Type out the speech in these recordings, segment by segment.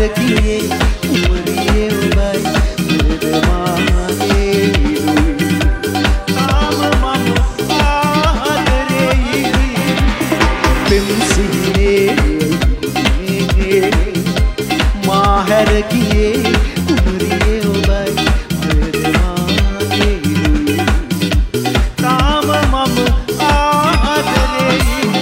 කියේ උමරියේ ඔබයි මරදමාගේ තාම මම ආදරේ පෙම්සිහිනේ මාහැර කියේ උමරියේ ඔබයි මරදමාගේ තාම මම ආදරේ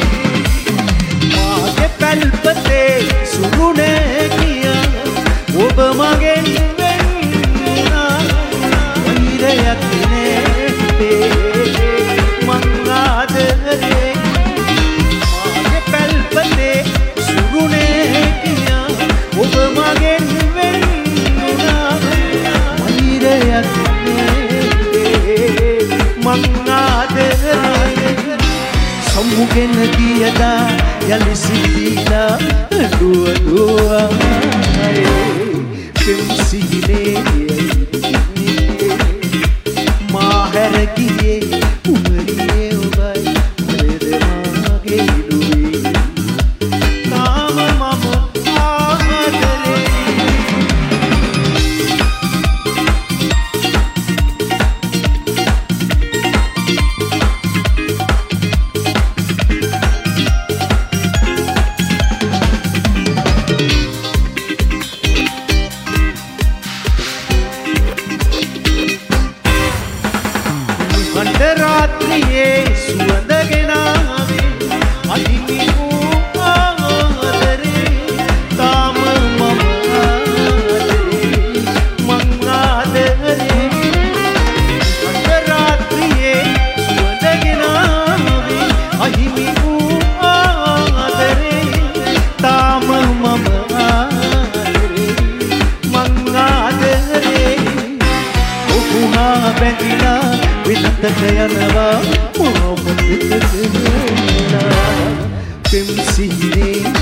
මාගේ පැල්පතේ සුරුනේ කියා ඔබ මගෙන් වෙන්නා වෛරයක් නේ මං ආදරේ මාගේ පැල්පතේ සුරුනේ කියා ඔබ මගෙන් වෙන්නා වෛරයක් නේ මං ආදරේ සම්මුගෙන දියදා යලි සිටිලා දුව දුව පෙම්සිහිනේ මාහැර කියේ උමරියේ ඔබයි මරදමාගේ දුවේ තාම මම ආදරේ රාත්‍රියේ සුවඳ ගෙනාවේ අහිමි වූ ආදරේ තාම මම ආදරේ මං ආදරේ රාත්‍රියේ සුවඳ ගෙනාවේ අහිමි වූ ආදරේ තාම මම ආදරේ මං ආදරේ ඔහුහා බැඳිලා විතක යනවා මොහොතක පෙම්සිහිනේ